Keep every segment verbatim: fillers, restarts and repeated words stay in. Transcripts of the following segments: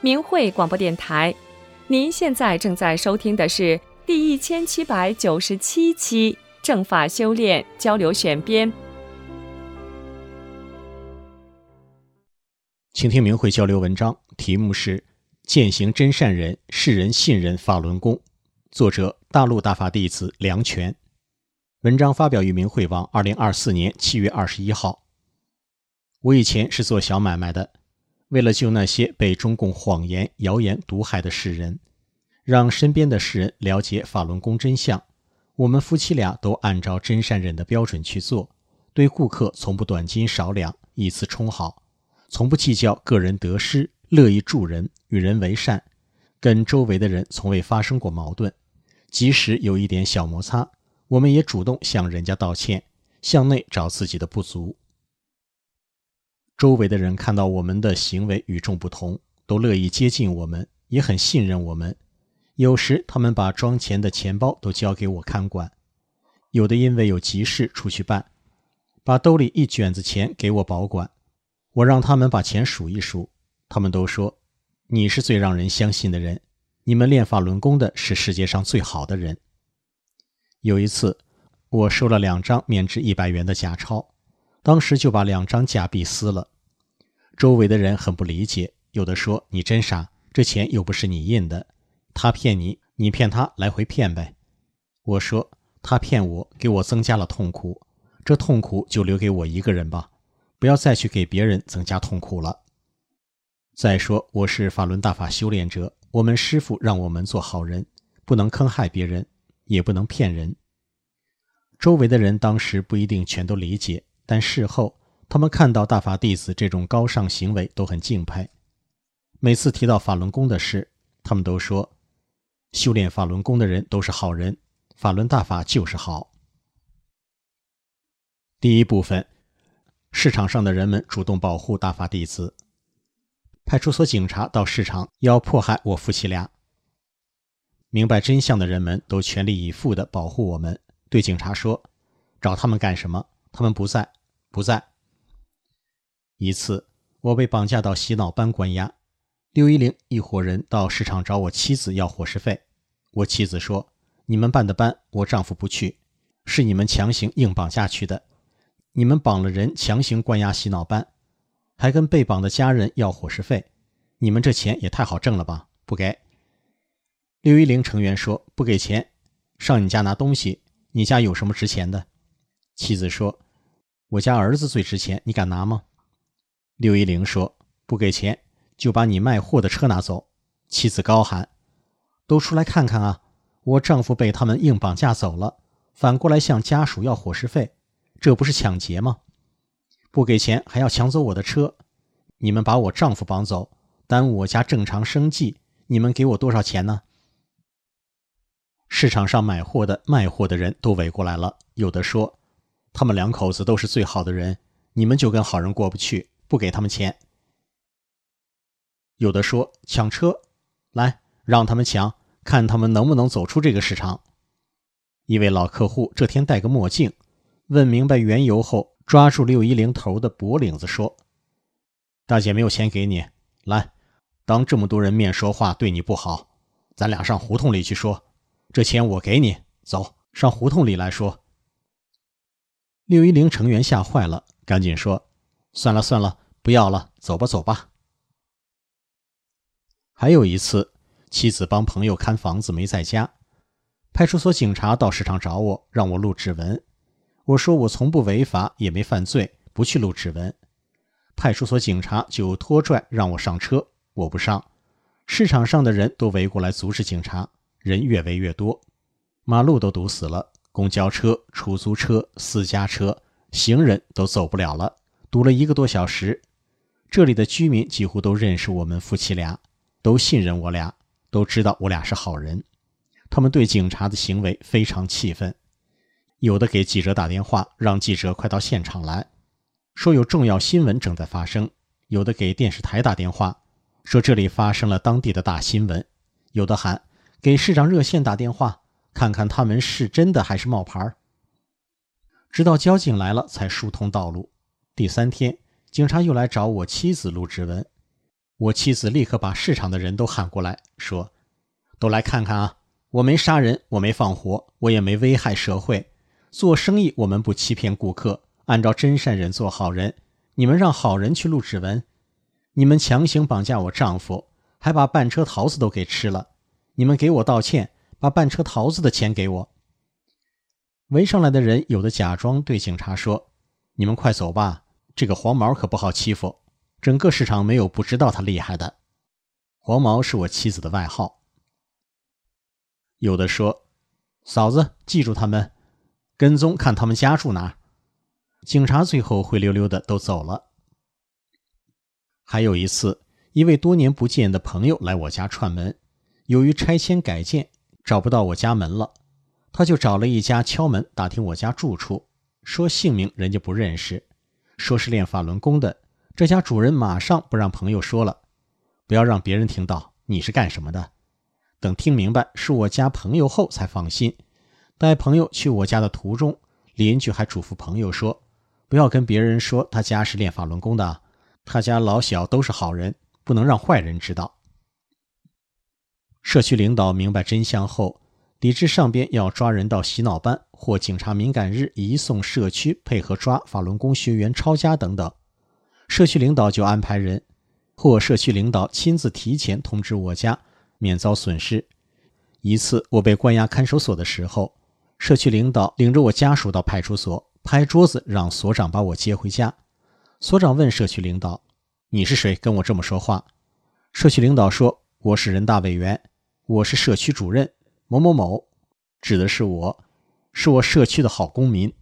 明慧广播电台。您现在正在收听的是第一千七百九十七期正法修炼交流选编。 请听明慧交流文章，题目是践行真善人，世人信任法轮功，作者大陆大法弟子梁全。文章发表于明慧网二零二四年七月二十一号。我以前是做小买卖的，为了救那些被中共谎言谣言毒害的世人，让身边的世人了解法轮功真相，我们夫妻俩都按照真善忍的标准去做，对顾客从不短斤少两，以次充好，从不计较个人得失，乐意助人，与人为善，跟周围的人从未发生过矛盾。即使有一点小摩擦，我们也主动向人家道歉，向内找自己的不足。周围的人看到我们的行为与众不同，都乐意接近我们，也很信任我们。有时他们把装钱的钱包都交给我看管，有的因为有急事出去办，把兜里一卷子钱给我保管。我让他们把钱数一数，他们都说，你是最让人相信的人，你们练法轮功的是世界上最好的人。有一次，我收了两张面值一百元的假钞，当时就把两张假币撕了。周围的人很不理解，有的说，你真傻，这钱又不是你印的，他骗你，你骗他，来回骗呗。我说，他骗我，给我增加了痛苦，这痛苦就留给我一个人吧，不要再去给别人增加痛苦了。再说，我是法轮大法修炼者，我们师父让我们做好人，不能坑害别人，也不能骗人。周围的人当时不一定全都理解，但事后他们看到大法弟子这种高尚行为都很敬佩。每次提到法轮功的事，他们都说，修炼法轮功的人都是好人，法轮大法就是好。第一部分，市场上的人们主动保护大法弟子。派出所警察到市场要迫害我夫妻俩。明白真相的人们都全力以赴地保护我们，对警察说，找他们干什么？他们不在，不在。一次，我被绑架到洗脑班关押，六一零一伙人到市场找我妻子要伙食费。我妻子说，你们办的班我丈夫不去，是你们强行硬绑架去的，你们绑了人强行关押洗脑班，还跟被绑的家人要伙食费，你们这钱也太好挣了吧，不给。六一零成员说，不给钱，上你家拿东西，你家有什么值钱的？妻子说，我家儿子最值钱，你敢拿吗？六一零说，不给钱就把你卖货的车拿走。妻子高喊，都出来看看啊，我丈夫被他们硬绑架走了，反过来向家属要伙食费，这不是抢劫吗？不给钱还要抢走我的车，你们把我丈夫绑走，耽误我家正常生计，你们给我多少钱呢？市场上买货的卖货的人都围过来了，有的说，他们两口子都是最好的人，你们就跟好人过不去，不给他们钱。有的说，抢车，来，让他们抢，看他们能不能走出这个市场。一位老客户这天戴个墨镜，问明白缘由后，抓住六一零头的脖领子说，大姐没有钱给你，来，当这么多人面说话对你不好，咱俩上胡同里去说，这钱我给你，走，上胡同里来说。六一零成员吓坏了，赶紧说，算了算了，不要了，走吧走吧。还有一次，妻子帮朋友看房子没在家，派出所警察到市场找我，让我录指纹。我说我从不违法，也没犯罪，不去录指纹。派出所警察就拖拽让我上车，我不上。市场上的人都围过来阻止警察，人越围越多，马路都堵死了，公交车、出租车、私家车、行人都走不了了，堵了一个多小时。这里的居民几乎都认识我们夫妻俩，都信任我俩，都知道我俩是好人。他们对警察的行为非常气愤，有的给记者打电话，让记者快到现场来，说有重要新闻正在发生；有的给电视台打电话，说这里发生了当地的大新闻；有的喊给市长热线打电话，看看他们是真的还是冒牌。直到交警来了才疏通道路。第三天，警察又来找我妻子录指纹， 我妻子立刻把市场的人都喊过来，说：都来看看啊，我没杀人，我没放火，我也没危害社会。做生意我们不欺骗顾客，按照真善忍做好人。你们让好人去录指纹，你们强行绑架我丈夫，还把半车桃子都给吃了。你们给我道歉，把半车桃子的钱给我。围上来的人有的假装对警察说：你们快走吧，这个黄毛可不好欺负，整个市场没有不知道他厉害的。黄毛是我妻子的外号。有的说：嫂子，记住他们，跟踪看他们家住哪儿。警察最后灰溜溜的都走了。还有一次，一位多年不见的朋友来我家串门，由于拆迁改建找不到我家门了，他就找了一家敲门打听我家住处，说姓名人家不认识，说是练法轮功的。这家主人马上不让朋友说了，不要让别人听到你是干什么的。等听明白是我家朋友后才放心。带朋友去我家的途中，邻居还嘱咐朋友说，不要跟别人说他家是练法轮功的，他家老小都是好人，不能让坏人知道。社区领导明白真相后，抵制上边要抓人到洗脑班或警察敏感日移送社区配合抓法轮功学员抄家等等，社区领导就安排人，或社区领导亲自提前通知我家，免遭损失。一次我被关押看守所的时候，社区领导领着我家属到派出所，拍桌子让所长把我接回家。所长问社区领导，你是谁跟我这么说话？社区领导说，我是人大委员，我是社区主任某某某，指的是我，是我社区的好公民。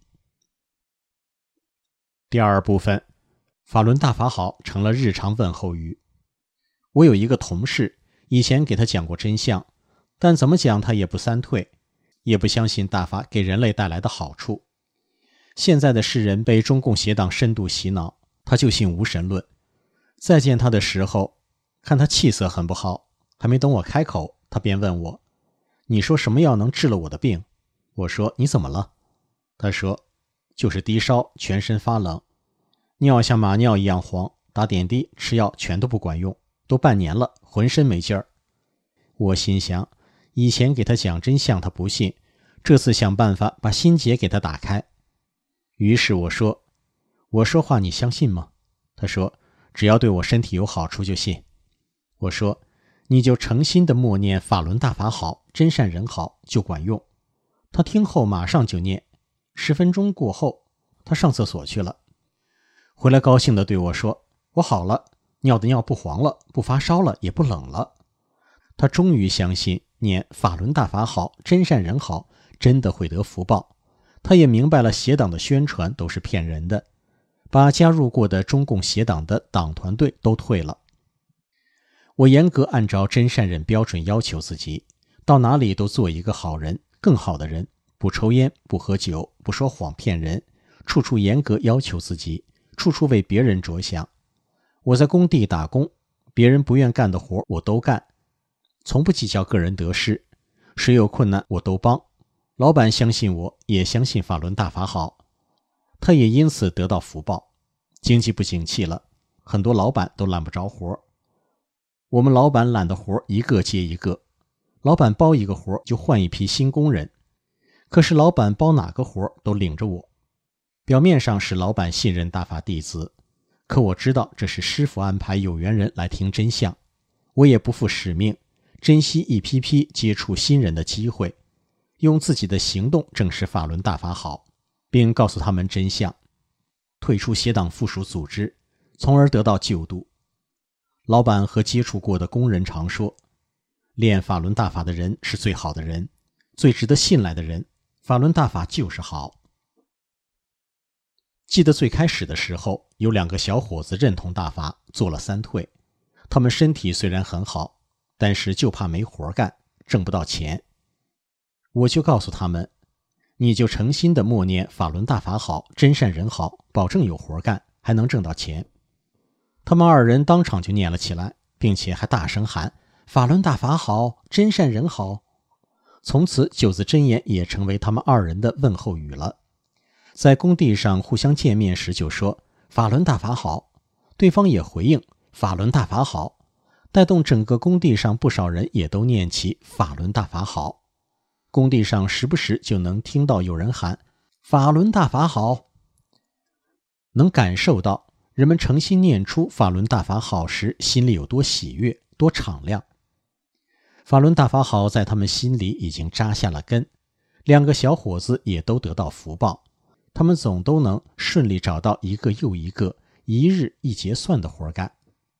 第二部分，法轮大法好成了日常问候语。我有一个同事，以前给他讲过真相，但怎么讲他也不三退，也不相信大法给人类带来的好处。现在的世人被中共邪党深度洗脑，他就信无神论。再见他的时候，看他气色很不好，还没等我开口，他便问我，你说什么药能治了我的病？我说，你怎么了？他说，就是低烧，全身发冷，尿像马尿一样黄，打点滴吃药全都不管用，都半年了，浑身没劲儿。我心想，以前给他讲真相他不信，这次想办法把心结给他打开。于是我说，我说话你相信吗？他说，只要对我身体有好处就信。我说，你就诚心的默念法轮大法好，真善人好，就管用。他听后马上就念，十分钟过后，他上厕所去了，回来高兴地对我说，我好了，尿的尿不黄了，不发烧了，也不冷了。他终于相信念法轮大法好，真善人好，真的会得福报。他也明白了邪党的宣传都是骗人的，把加入过的中共邪党的党团队都退了。我严格按照真善忍标准要求自己，到哪里都做一个好人，更好的人，不抽烟，不喝酒，不说谎骗人，处处严格要求自己，处处为别人着想。我在工地打工，别人不愿干的活我都干，从不计较个人得失，谁有困难我都帮。老板相信我，也相信法轮大法好，他也因此得到福报。经济不景气了，很多老板都揽不着活，我们老板揽的活一个接一个，老板包一个活就换一批新工人，可是老板包哪个活都领着我。表面上是老板信任大法弟子，可我知道这是师父安排有缘人来听真相，我也不负使命，珍惜一批批接触新人的机会，用自己的行动证实法轮大法好，并告诉他们真相，退出邪党附属组织，从而得到救度。老板和接触过的工人常说，练法轮大法的人是最好的人，最值得信赖的人，法轮大法就是好。记得最开始的时候，有两个小伙子认同大法，做了三退。他们身体虽然很好，但是就怕没活干，挣不到钱。我就告诉他们，你就诚心的默念法轮大法好，真善人好，保证有活干，还能挣到钱。他们二人当场就念了起来，并且还大声喊法轮大法好，真善人好。从此九字真言也成为他们二人的问候语了。在工地上互相见面时就说法轮大法好，对方也回应法轮大法好， 带动整个工地上不少人也都念起法轮大法好。工地上时不时就能听到有人喊法轮大法好，能感受到人们诚心念出法轮大法好时心里有多喜悦，多敞亮。法轮大法好在他们心里已经扎下了根，两个小伙子也都得到福报，他们总都能顺利找到一个又一个一日一结算的活干。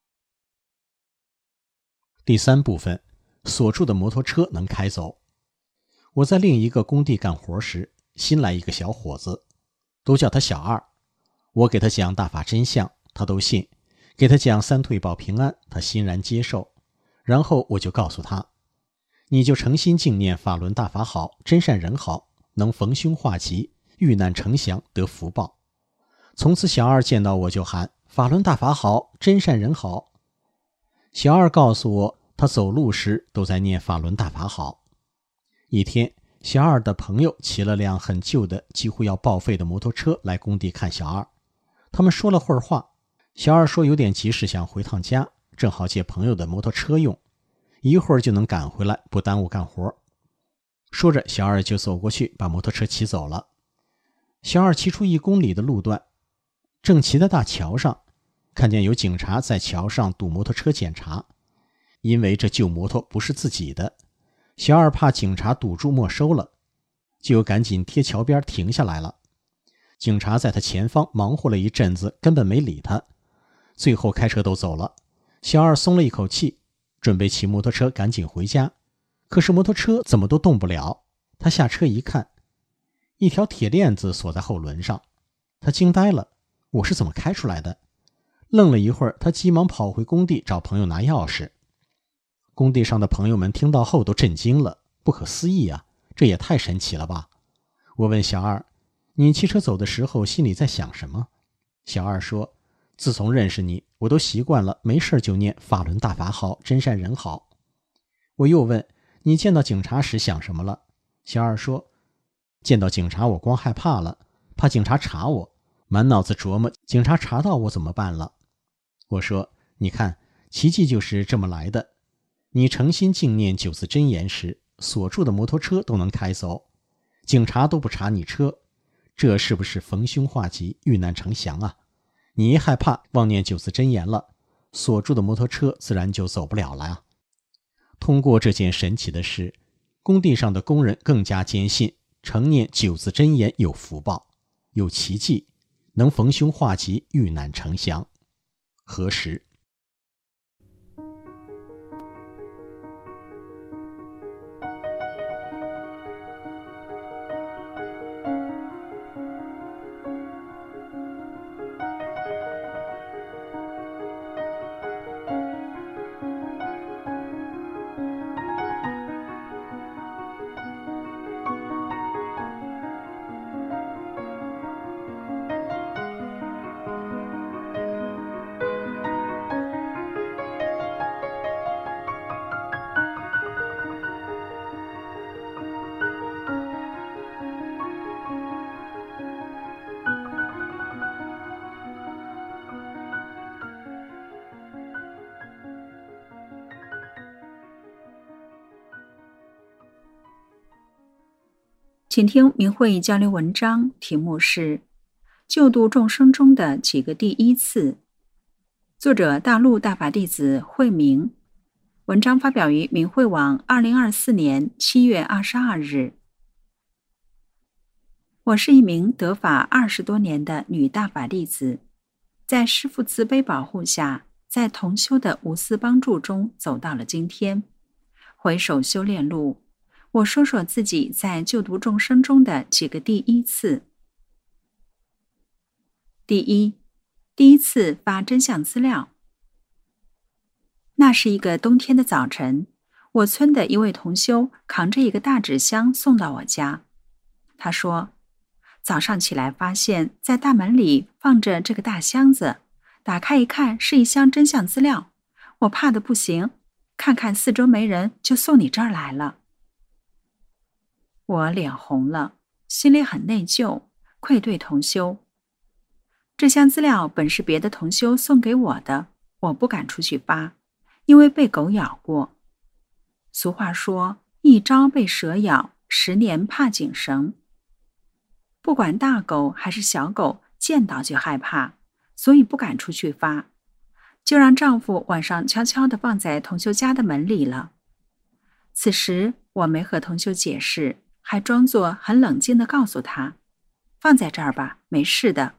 第三部分，锁住的摩托车能开走。我在另一个工地干活时，新来一个小伙子，都叫他小二。我给他讲大法真相，他都信；给他讲三退保平安，他欣然接受。然后我就告诉他，你就诚心敬念法轮大法好，真善人好，能逢凶化吉，遇难成祥，得福报。从此小二见到我就喊法轮大法好，真善人好。小二告诉我，他走路时都在念法轮大法好。一天，小二的朋友骑了辆很旧的几乎要报废的摩托车来工地看小二，他们说了会儿话。小二说有点急事想回趟家，正好借朋友的摩托车用，一会儿就能赶回来，不耽误干活。说着，小二就走过去把摩托车骑走了。小二骑出一公里的路段，正骑在大桥上，看见有警察在桥上堵摩托车检查。因为这旧摩托不是自己的，小二怕警察堵住没收了，就赶紧贴桥边停下来了。警察在他前方忙活了一阵子，根本没理他，最后开车都走了。小二松了一口气，准备骑摩托车赶紧回家，可是摩托车怎么都动不了。他下车一看，一条铁链子锁在后轮上，他惊呆了，我是怎么开出来的？愣了一会儿，他急忙跑回工地找朋友拿钥匙。工地上的朋友们听到后都震惊了，不可思议啊，这也太神奇了吧。我问小二，你骑车走的时候心里在想什么？小二说，自从认识你，我都习惯了没事就念法轮大法好，真善人好。我又问，你见到警察时想什么了？小二说，见到警察我光害怕了，怕警察查我，满脑子琢磨警察查到我怎么办了。我说，你看，奇迹就是这么来的。你诚心敬念九字真言时，锁住的摩托车都能开走，警察都不查你车，这是不是逢凶化吉，遇难成祥啊？你一害怕忘念九字真言了，锁住的摩托车自然就走不了了啊。通过这件神奇的事，工地上的工人更加坚信承念九字真言有福报，有奇迹，能逢凶化吉，遇难成祥。何时？ 请听明慧交流文章，题目是《救度众生中的几个第一次》，作者大陆大法弟子慧明，文章发表于明慧网二零二四年七月二十二日。我是一名得法二十多年的女大法弟子，在师父慈悲保护下，在同修的无私帮助中走到了今天。回首修炼路，我说说自己在救度众生中的几个第一次。第一，第一次发真相资料。那是一个冬天的早晨，我村的一位同修扛着一个大纸箱送到我家。他说，早上起来发现在大门里放着这个大箱子，打开一看是一箱真相资料，我怕得不行，看看四周没人，就送你这儿来了。我脸红了，心里很内疚，愧对同修。这箱资料本是别的同修送给我的，我不敢出去发， 因为被狗咬过。俗话说，一朝被蛇咬，十年怕井绳。不管大狗还是小狗，见到就害怕，所以不敢出去发，就让丈夫晚上悄悄地放在同修家的门里了。此时我没和同修解释，还装作很冷静地告诉他，放在这儿吧，没事的。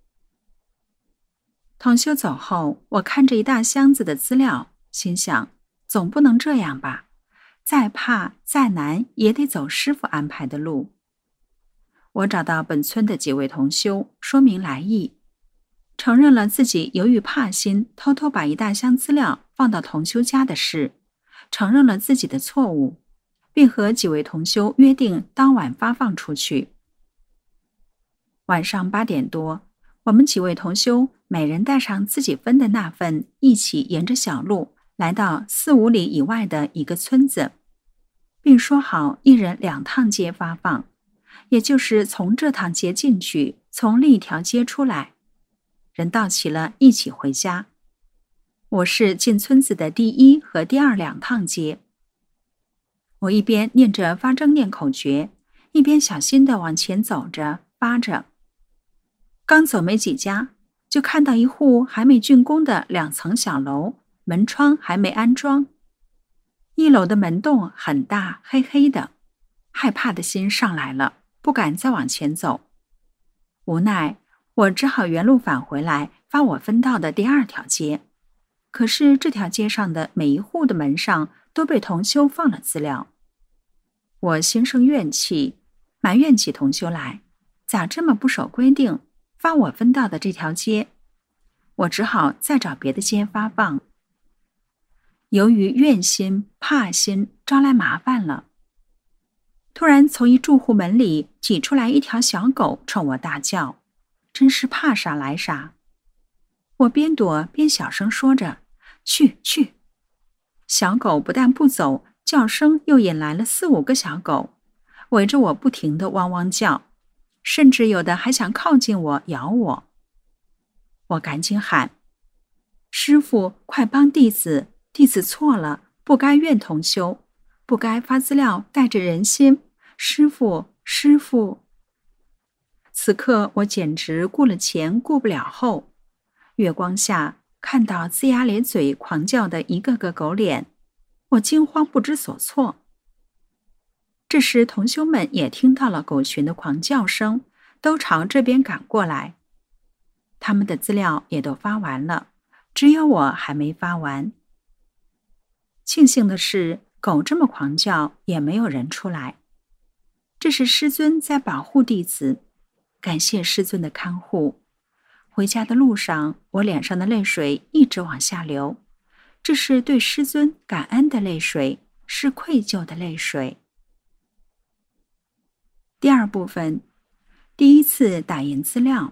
同修走后，我看着一大箱子的资料，心想，总不能这样吧，再怕再难也得走师父安排的路。我找到本村的几位同修，说明来意，承认了自己由于怕心偷偷把一大箱资料放到同修家的事，承认了自己的错误，并和几位同修约定当晚发放出去。晚上八点多，我们几位同修每人带上自己分的那份，一起沿着小路来到四五里以外的一个村子，并说好一人两趟街发放，也就是从这趟街进去，从另一条街出来，人到齐了一起回家。我是进村子的第一和第二两趟街。我一边念着发正念口诀，一边小心地往前走着发着。刚走没几家，就看到一户还没竣工的两层小楼，门窗还没安装。一楼的门洞很大，黑黑的，害怕的心上来了，不敢再往前走。无奈，我只好原路返回来，发我分到的第二条街。可是这条街上的每一户的门上都被同修放了资料。我心生怨气，埋怨起同修来，咋这么不守规定，发我分到的这条街。我只好再找别的街发放。由于怨心怕心招来麻烦了，突然从一住户门里挤出来一条小狗，冲我大叫，真是怕啥来啥。我边躲边小声说着，去去。小狗不但不走，叫声又引来了四五个小狗，围着我不停地汪汪叫，甚至有的还想靠近我咬我。我赶紧喊，师父快帮弟子，弟子错了，不该怨同修，不该发资料带着人心，师父师父。此刻我简直顾了前顾不了后，月光下看到龇牙咧嘴狂叫的一个个狗脸，我惊慌不知所措。这时同修们也听到了狗群的狂叫声，都朝这边赶过来。他们的资料也都发完了，只有我还没发完。庆幸的是，狗这么狂叫也没有人出来，这是师尊在保护弟子，感谢师尊的看护。回家的路上，我脸上的泪水一直往下流，这是对师尊感恩的泪水，是愧疚的泪水。第二部分，第一次打印资料。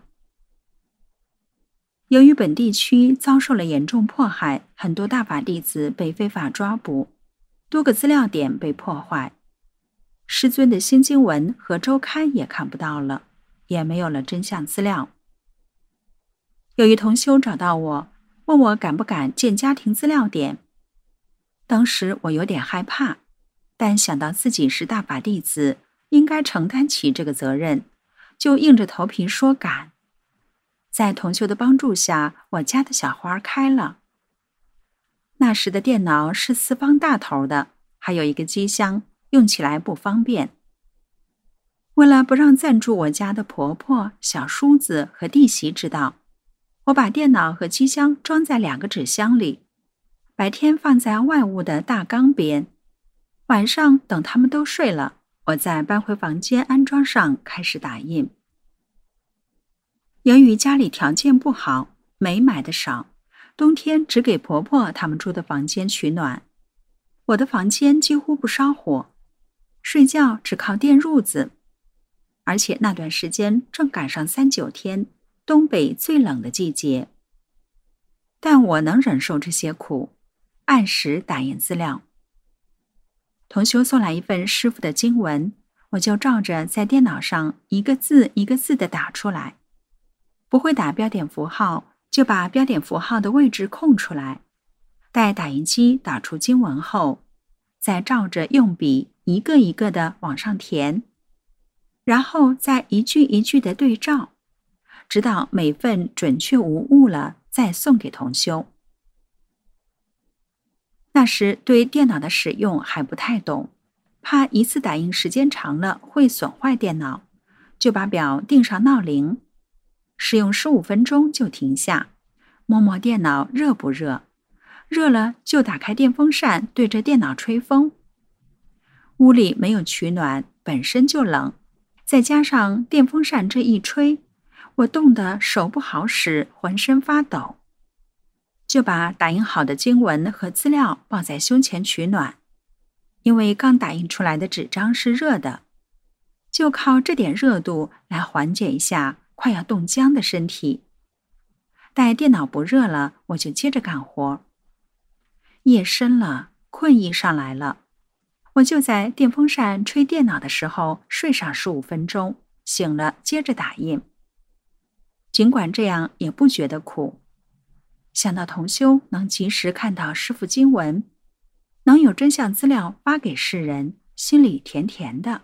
由于本地区遭受了严重迫害，很多大法弟子被非法抓捕，多个资料点被破坏，师尊的新经文和周刊也看不到了，也没有了真相资料。有一同修找到我，问我敢不敢建家庭资料点。当时我有点害怕，但想到自己是大法弟子，应该承担起这个责任，就硬着头皮说敢。在同修的帮助下，我家的小花开了。那时的电脑是四方大头的，还有一个机箱，用起来不方便。为了不让暂住我家的婆婆、小叔子和弟媳知道，我把电脑和机箱装在两个纸箱里，白天放在外屋的大缸边，晚上等他们都睡了，我再搬回房间安装上，开始打印。由于家里条件不好，煤买的少，冬天只给婆婆他们住的房间取暖，我的房间几乎不烧火，睡觉只靠电褥子，而且那段时间正赶上三九天，东北最冷的季节。但我能忍受这些苦，按时打印资料。同修送来一份师父的经文，我就照着在电脑上一个字一个字地打出来。不会打标点符号，就把标点符号的位置空出来。 待打印机打出经文后，再照着用笔一个一个的往上填，然后再一句一句的对照，直到每份准确无误了，再送给同修。那时对电脑的使用还不太懂，怕一次打印时间长了会损坏电脑，就把表定上闹铃，使用十五分钟就停下，摸摸电脑热不热，热了就打开电风扇对着电脑吹风。屋里没有取暖，本身就冷，再加上电风扇这一吹，我冻得手不好使，浑身发抖，就把打印好的经文和资料抱在胸前取暖。因为刚打印出来的纸张是热的，就靠这点热度来缓解一下快要冻僵的身体。待电脑不热了，我就接着干活。夜深了，困意上来了，我就在电风扇吹电脑的时候睡上十五分钟，醒了接着打印。尽管这样也不觉得苦，想到同修能及时看到师父经文，能有真相资料发给世人，心里甜甜的。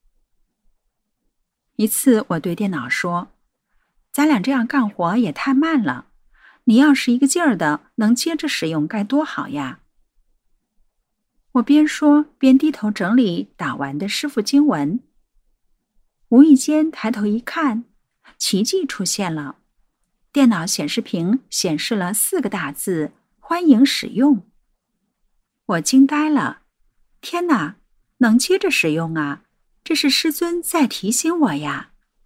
一次我对电脑说，咱俩这样干活也太慢了，你要是一个劲儿的能接着使用该多好呀。我边说边低头整理打完的师父经文，无意间抬头一看，奇迹出现了，电脑显示屏显示了四个大字：欢迎使用。我惊呆了，天哪，能接着使用啊，这是师尊在提醒我呀。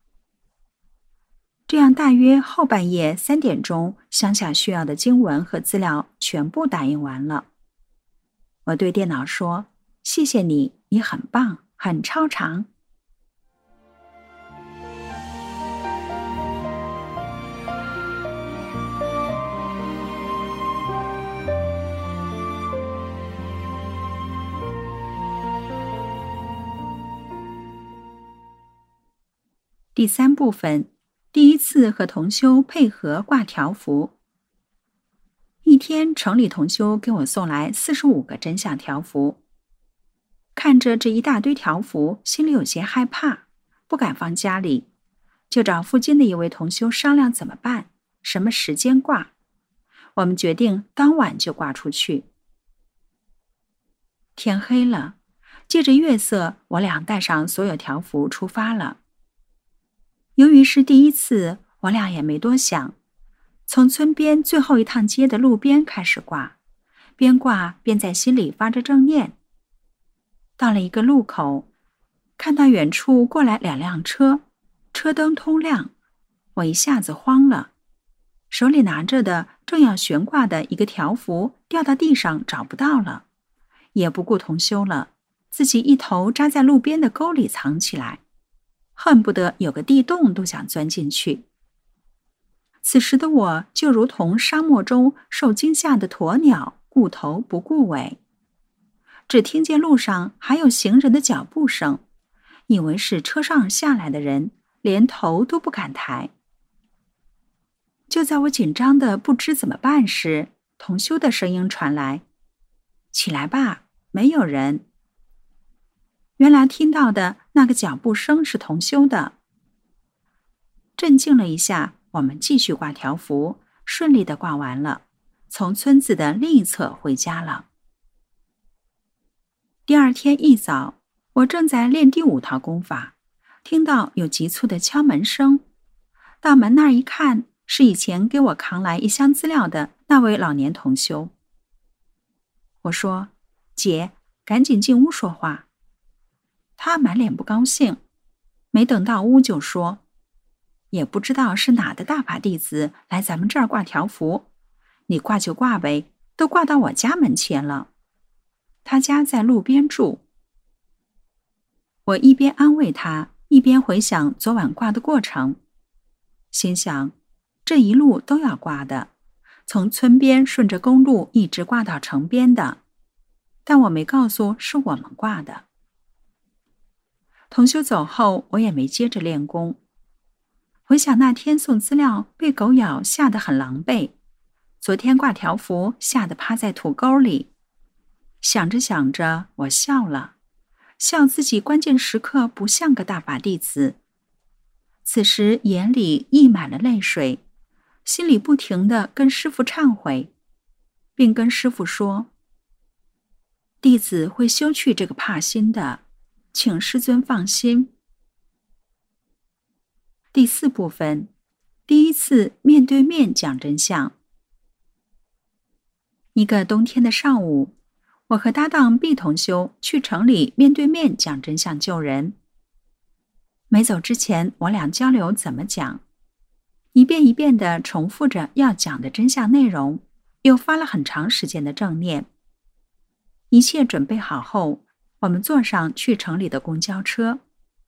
这样大约后半夜三点钟，乡下需要的经文和资料全部打印完了。我对电脑说，谢谢你，你很棒，很超常。第三部分，第一次和同修配合挂条幅。一天，城里同修给我送来四十五个真相条幅，看着这一大堆条幅，心里有些害怕，不敢放家里，就找附近的一位同修商量怎么办，什么时间挂。我们决定当晚就挂出去。天黑了，借着月色，我俩带上所有条幅出发了。由于是第一次，我俩也没多想，从村边最后一趟街的路边开始挂，边挂边在心里发着正念。到了一个路口，看到远处过来两辆车，车灯通亮，我一下子慌了，手里拿着的正要悬挂的一个条幅掉到地上找不到了，也不顾同修了，自己一头扎在路边的沟里藏起来，恨不得有个地洞都想钻进去。此时的我就如同沙漠中受惊吓的鸵鸟，顾头不顾尾，只听见路上还有行人的脚步声，以为是车上下来的人，连头都不敢抬。就在我紧张的不知怎么办时，同修的声音传来，起来吧，没有人。原来听到的那个脚步声是同修的。镇静了一下，我们继续挂条幅，顺利地挂完了，从村子的另一侧回家了。第二天一早，我正在练第五套功法，听到有急促的敲门声，到门那儿一看，是以前给我扛来一箱资料的那位老年同修。我说，姐，赶紧进屋说话。他满脸不高兴，没等到屋就说，也不知道是哪的大法弟子来咱们这儿挂条幅，你挂就挂呗，都挂到我家门前了。他家在路边住。我一边安慰他，一边回想昨晚挂的过程，心想，这一路都要挂的，从村边顺着公路一直挂到城边的，但我没告诉是我们挂的。同修走后，我也没接着练功。回想那天送资料被狗咬，吓得很狼狈， 昨天挂条幅吓得趴在土沟里。想着想着，我笑了，笑自己关键时刻不像个大法弟子。此时眼里溢满了泪水，心里不停地跟师父忏悔，并跟师父说：弟子会修去这个怕心的，请师尊放心。第四部分，第一次面对面讲真相。一个冬天的上午，我和搭档毕同修去城里面对面讲真相救人。没走之前，我俩交流怎么讲，一遍一遍地重复着要讲的真相内容，又发了很长时间的正念。一切准备好后，我们坐上去城里的公交车。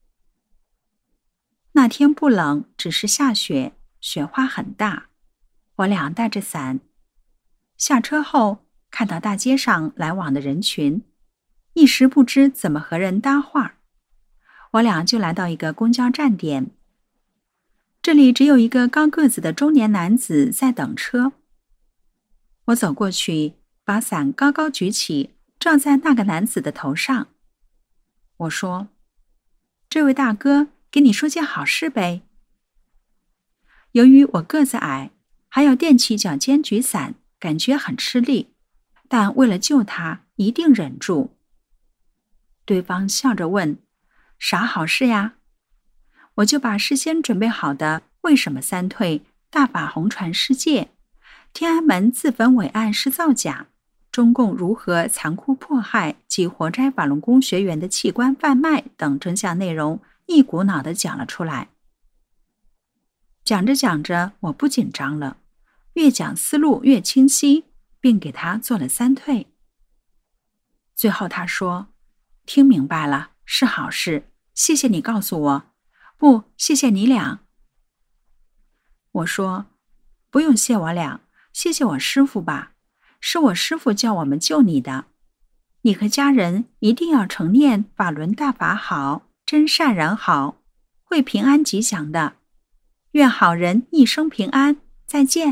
那天不冷，只是下雪，雪花很大，我俩带着伞。下车后，看到大街上来往的人群，一时不知怎么和人搭话。我俩就来到一个公交站点，这里只有一个高个子的中年男子在等车。我走过去，把伞高高举起，罩在那个男子的头上。我说：这位大哥，给你说件好事呗。由于我个子矮，还要踮起脚尖举伞，感觉很吃力，但为了救他，一定忍住。对方笑着问：啥好事呀？我就把事先准备好的为什么三退、大法红传世界、天安门自焚伪案是造假、中共如何残酷迫害及活摘法轮功学员的器官贩卖等真相内容一股脑地讲了出来。讲着讲着，我不紧张了，越讲思路越清晰，并给他做了三退。最后他说：听明白了，是好事，谢谢你告诉我。不，谢谢你俩。我说：不用谢我俩，谢谢我师父吧，是我师父叫我们救你的。你和家人一定要承念法轮大法好，真善人好，会平安吉祥的。愿好人一生平安，再见。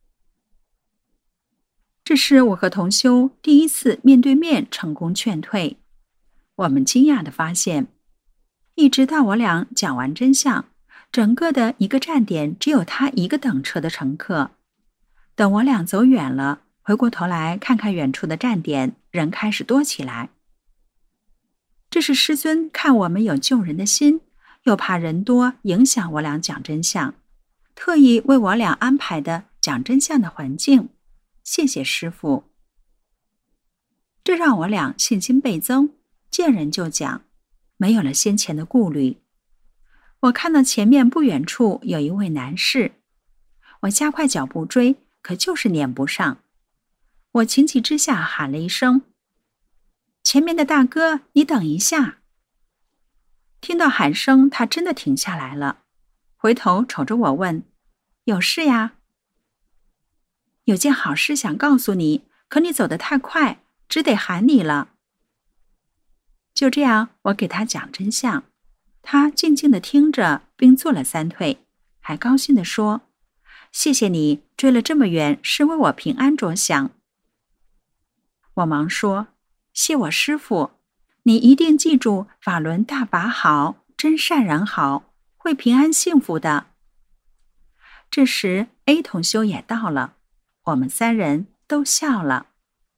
这是我和同修第一次面对面成功劝退。我们惊讶地发现，一直到我俩讲完真相，整个的一个站点只有他一个等车的乘客。等我俩走远了，回过头来看看远处的站点，人开始多起来。这是师尊看我们有救人的心，又怕人多影响我俩讲真相，特意为我俩安排的讲真相的环境。谢谢师父。这让我俩信心倍增，见人就讲，没有了先前的顾虑。我看到前面不远处有一位男士，我加快脚步追，可就是撵不上。我情急之下喊了一声：前面的大哥，你等一下。听到喊声，他真的停下来了，回头瞅着我问：有事呀？有件好事想告诉你，可你走得太快，只得喊你了。就这样，我给他讲真相，他静静地听着，并做了三退，还高兴地说：谢谢你追了这么远，是为我平安着想。我忙说：谢我师父，你一定记住法轮大法好，真善人好，会平安幸福的。这时 A 同修也到了，我们三人都笑了。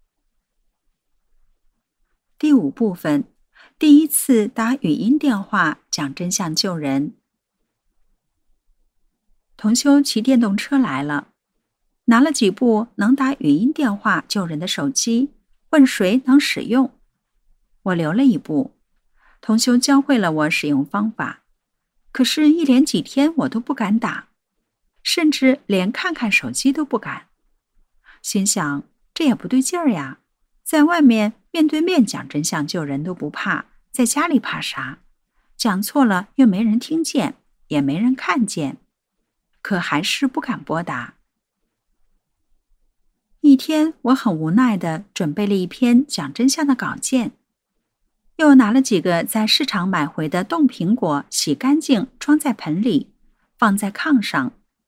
第五部分，第一次打语音电话讲真相救人。同修骑电动车来了，拿了几部能打语音电话救人的手机，问谁能使用。我留了一部，同修教会了我使用方法，可是一连几天我都不敢打，甚至连看看手机都不敢。心想，这也不对劲儿呀，在外面面对面讲真相救人都不怕，在家里怕啥？讲错了又没人听见，也没人看见，可还是不敢拨打。一天，我很无奈地准备了一篇讲真相的稿件，又拿了几个在市场买回的冻苹果，洗干净装在盆里，放在炕上，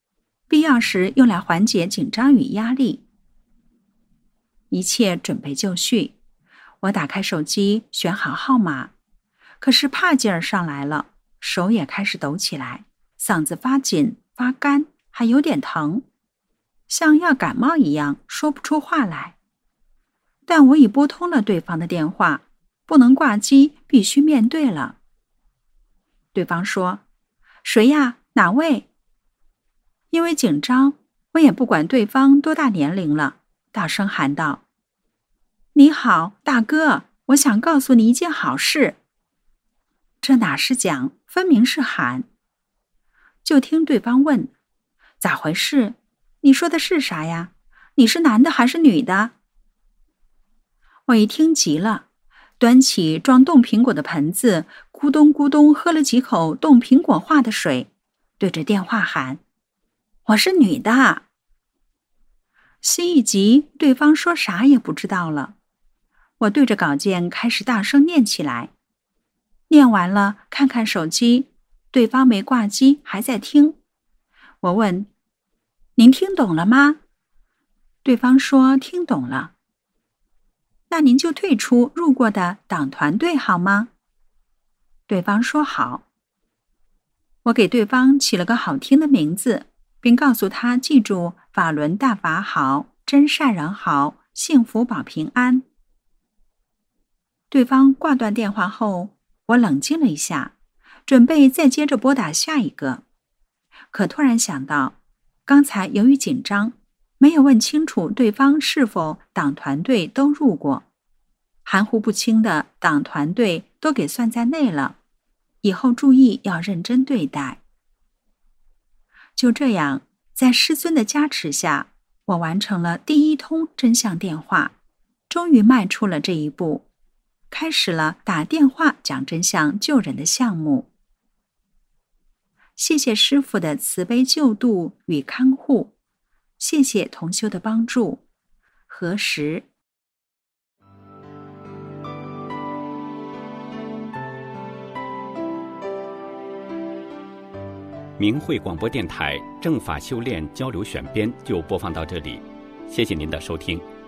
必要时用来缓解紧张与压力。一切准备就绪，我打开手机，选好号码，可是怕劲儿上来了，手也开始抖起来，嗓子发紧发干，还有点疼，像要感冒一样说不出话来。但我已拨通了对方的电话，不能挂机，必须面对了。对方说：谁呀？哪位？因为紧张，我也不管对方多大年龄了，大声喊道：你好，大哥，我想告诉你一件好事。这哪是讲，分明是喊。就听对方问：咋回事？你说的是啥呀？你是男的还是女的？我一听急了，端起装冻苹果的盆子，咕咚咕咚喝了几口冻苹果化的水，对着电话喊：我是女的。心一急，对方说啥也不知道了。我对着稿件开始大声念起来，念完了，看看手机，对方没挂机，还在听。我问：您听懂了吗？对方说听懂了。那您就退出入过的党团队好吗？对方说好。我给对方起了个好听的名字，并告诉他记住法轮大法好，真善人好，幸福保平安。对方挂断电话后，我冷静了一下，准备再接着拨打下一个。可突然想到，刚才由于紧张，没有问清楚对方是否党团队都入过，含糊不清的党团队都给算在内了，以后注意要认真对待。就这样，在师尊的加持下，我完成了第一通真相电话，终于迈出了这一步，开始了打电话讲真相救人的项目。谢谢师父的慈悲救度与看护，谢谢同修的帮助。何时？ 明慧广播电台正法修炼交流选编就播放到这里，谢谢您的收听。